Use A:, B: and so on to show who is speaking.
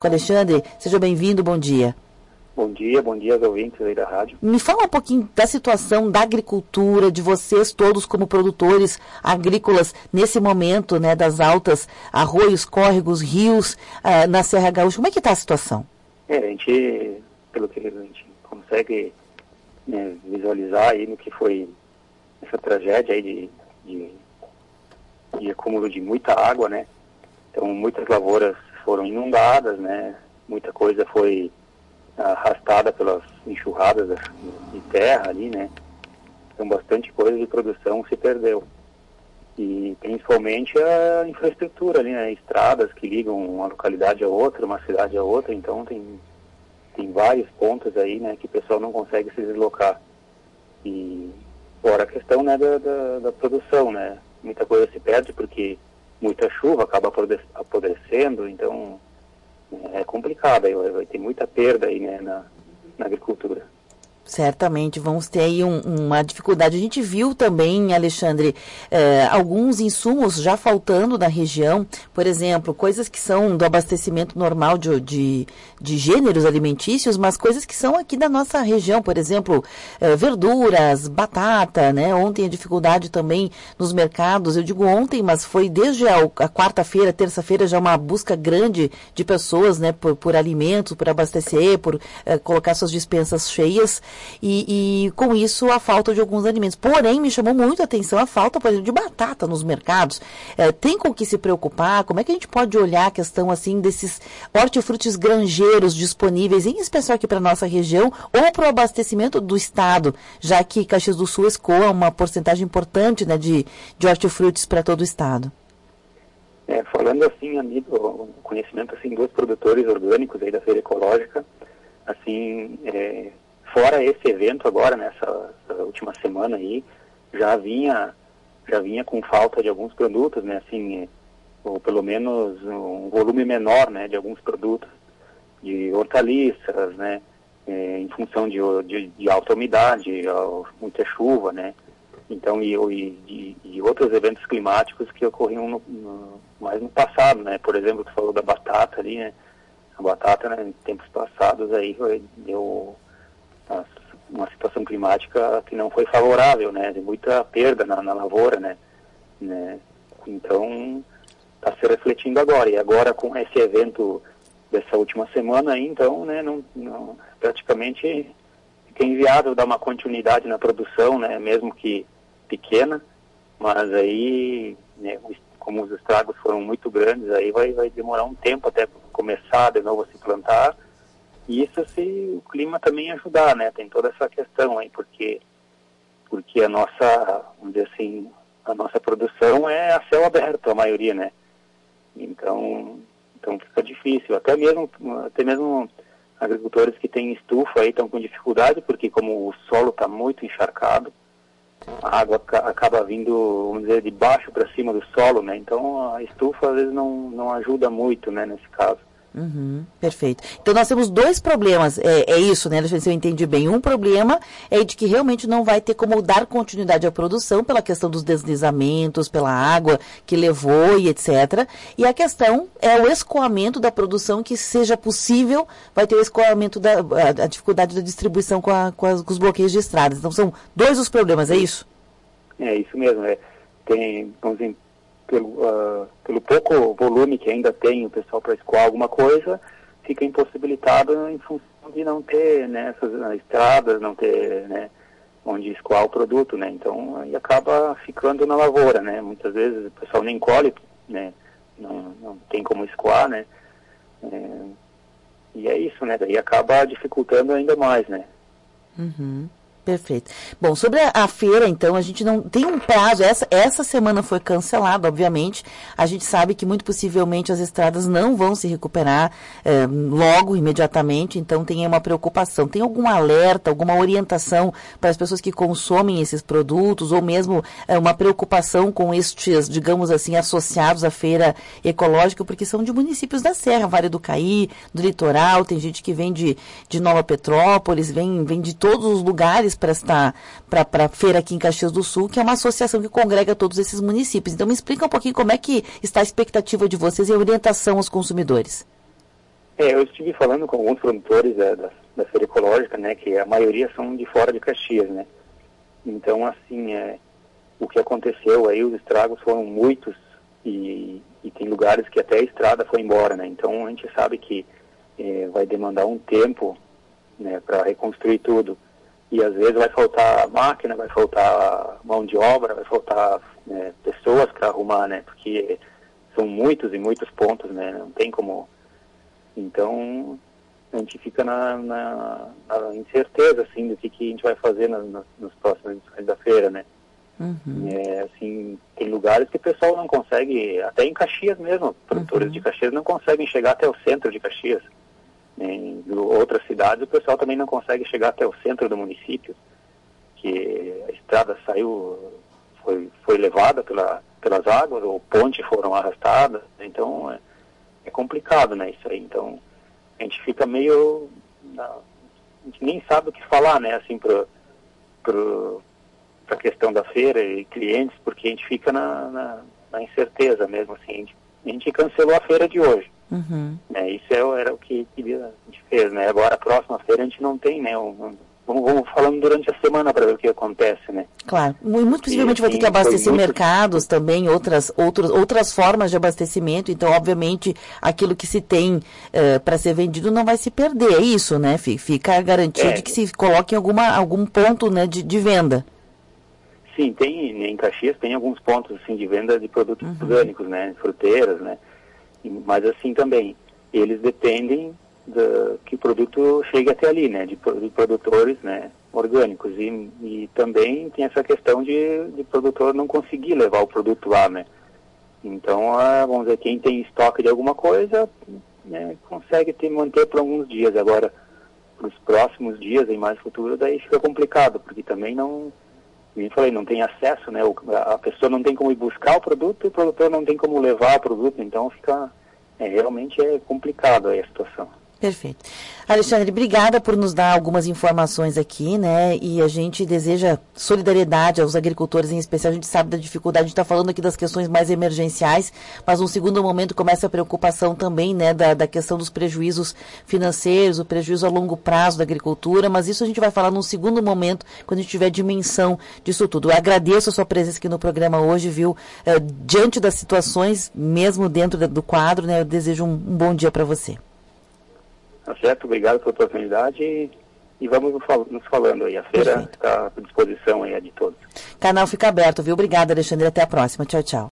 A: Alexandre, seja bem-vindo, bom dia.
B: Bom dia aos ouvintes aí da rádio.
A: Me fala um pouquinho da situação da agricultura, de vocês todos como produtores agrícolas, nesse momento, né, das altas, arroios, córregos, rios, na Serra Gaúcha. Como é que está a situação?
B: A gente, pelo que a gente consegue, né, visualizar aí no que foi essa tragédia aí de acúmulo de muita água, né? Então, muitas lavouras foram inundadas, né? Muita coisa foi arrastada pelas enxurradas de terra ali, né? Então, bastante coisa de produção se perdeu. E, principalmente, a infraestrutura ali, né? Estradas que ligam uma localidade a outra, uma cidade a outra. Então, tem vários pontos aí, né? Que o pessoal não consegue se deslocar. E, fora a questão, né? Da produção, né? Muita coisa se perde porque muita chuva acaba apodrecendo, então é complicado, aí vai ter muita perda aí, né, na agricultura.
A: Certamente, vamos ter aí uma dificuldade. A gente viu também, Alexandre, alguns insumos já faltando na região, por exemplo, coisas que são do abastecimento normal de gêneros alimentícios, mas coisas que são aqui da nossa região, por exemplo, verduras, batata, né? Ontem a dificuldade também nos mercados, eu digo ontem, mas foi desde a quarta-feira, terça-feira, já uma busca grande de pessoas, né, por alimentos, por abastecer, por colocar suas despensas cheias. E com isso a falta de alguns alimentos. Porém, me chamou muito a atenção a falta, por exemplo, de batata nos mercados. Tem com o que se preocupar? Como é que a gente pode olhar a questão assim desses hortifrutis granjeiros disponíveis, em especial aqui para a nossa região, ou para o abastecimento do estado, já que Caxias do Sul escoa uma porcentagem importante, né, de hortifrutis para todo o estado?
B: Falando assim, amigo, conhecimento assim dos produtores orgânicos aí da Feira Ecológica, assim, fora esse evento agora, nessa última semana aí, já vinha com falta de alguns produtos, né, assim, ou pelo menos um volume menor, né, de alguns produtos, de hortaliças, né, em função de alta umidade, muita chuva, né, então, e outros eventos climáticos que ocorriam mais no passado, né, por exemplo, tu falou da batata ali, né, a batata, né, em tempos passados aí deu uma situação climática que não foi favorável, né, de muita perda na lavoura, né, então está se refletindo agora, e agora com esse evento dessa última semana aí, então, né, não, praticamente fica inviável dar uma continuidade na produção, né, mesmo que pequena, mas aí, né, como os estragos foram muito grandes, aí vai demorar um tempo até começar de novo a se plantar. Isso se o clima também ajudar, né? Tem toda essa questão aí, porque a nossa, vamos dizer assim, a nossa produção é a céu aberto, a maioria, né? Então fica difícil. Até mesmo agricultores que têm estufa aí estão com dificuldade, porque como o solo está muito encharcado, a água acaba vindo, vamos dizer, de baixo para cima do solo, né? Então a estufa às vezes não ajuda muito, né, nesse caso.
A: Uhum, perfeito. Então nós temos dois problemas, é isso, né, se eu entendi bem. Um problema é de que realmente não vai ter como dar continuidade à produção pela questão dos deslizamentos, pela água que levou e etc. E a questão é o escoamento da produção, que seja possível, vai ter o escoamento a dificuldade da distribuição com os bloqueios de estradas. Então são dois os problemas, é isso?
B: É isso mesmo, tem, vamos dizer, pelo pouco volume que ainda tem o pessoal para escoar alguma coisa, fica impossibilitado em função de não ter, né, essas estradas, não ter, né, onde escoar o produto, né, então aí acaba ficando na lavoura, né, muitas vezes o pessoal nem colhe, né, não tem como escoar, né, e é isso, né, daí acaba dificultando ainda mais, né.
A: Uhum. Perfeito. Bom, sobre a feira, então, a gente não tem um prazo, essa semana foi cancelada, obviamente, a gente sabe que muito possivelmente as estradas não vão se recuperar logo, imediatamente, então tem uma preocupação. Tem algum alerta, alguma orientação para as pessoas que consomem esses produtos, ou mesmo uma preocupação com estes, digamos assim, associados à feira ecológica, porque são de municípios da Serra, Vale do Caí, do litoral, tem gente que vem de Nova Petrópolis, vem de todos os lugares para a feira aqui em Caxias do Sul, que é uma associação que congrega todos esses municípios. Então me explica um pouquinho como é que está a expectativa de vocês e a orientação aos consumidores.
B: Eu estive falando com alguns produtores da feira ecológica, né, que a maioria são de fora de Caxias, né. Então, assim, o que aconteceu aí, os estragos foram muitos e tem lugares que até a estrada foi embora, né. Então, a gente sabe que vai demandar um tempo, né, para reconstruir tudo. E às vezes vai faltar máquina, vai faltar mão de obra, vai faltar pessoas para arrumar, né, porque são muitos e muitos pontos, né, não tem como. Então, a gente fica na incerteza, assim, do que a gente vai fazer nos próximos edições da feira, né.
A: Uhum.
B: Assim, tem lugares que o pessoal não consegue, até em Caxias mesmo, produtores de Caxias não conseguem chegar até o centro de Caxias. Em outras cidades o pessoal também não consegue chegar até o centro do município, que a estrada foi levada pelas águas, ou pontes foram arrastadas, então é complicado, né, isso aí. Então a gente fica meio, a gente nem sabe o que falar, né, assim, para a questão da feira e clientes, porque a gente fica na incerteza mesmo, assim. A gente cancelou a feira de hoje.
A: Uhum.
B: Isso era o que a gente fez, né? Agora a próxima feira a gente não tem, né? Vamos falando durante a semana para ver o que acontece, né?
A: Claro, muito possivelmente vai ter que abastecer mercados também, outras formas de abastecimento, então obviamente aquilo que se tem para ser vendido não vai se perder, é isso, né? Fica garantido de que se coloque em algum ponto, né, de venda.
B: Sim, em Caxias tem alguns pontos assim, de venda de produtos orgânicos, né? Fruteiras, né? Mas assim também, eles dependem que o produto chegue até ali, né, de produtores, né, orgânicos, e também tem essa questão de produtor não conseguir levar o produto lá, né. Então, vamos dizer, quem tem estoque de alguma coisa, né, consegue manter por alguns dias. Agora, para os próximos dias, em mais futuro, daí fica complicado, porque também não, como eu falei, não tem acesso, né, a pessoa não tem como ir buscar o produto e o produtor não tem como levar o produto, então fica, realmente é complicado aí a situação.
A: Perfeito. Alexandre, obrigada por nos dar algumas informações aqui, né? E a gente deseja solidariedade aos agricultores, em especial. A gente sabe da dificuldade, a gente está falando aqui das questões mais emergenciais, mas num segundo momento começa a preocupação também, né, da questão dos prejuízos financeiros, o prejuízo a longo prazo da agricultura, mas isso a gente vai falar num segundo momento, quando a gente tiver dimensão disso tudo. Eu agradeço a sua presença aqui no programa hoje, viu? Diante das situações, mesmo dentro do quadro, né, eu desejo um bom dia para você.
B: Tá certo, obrigado pela oportunidade e vamos nos falando aí. A feira está à disposição aí de todos.
A: Canal fica aberto, viu? Obrigada, Alexandre. Até a próxima. Tchau, tchau.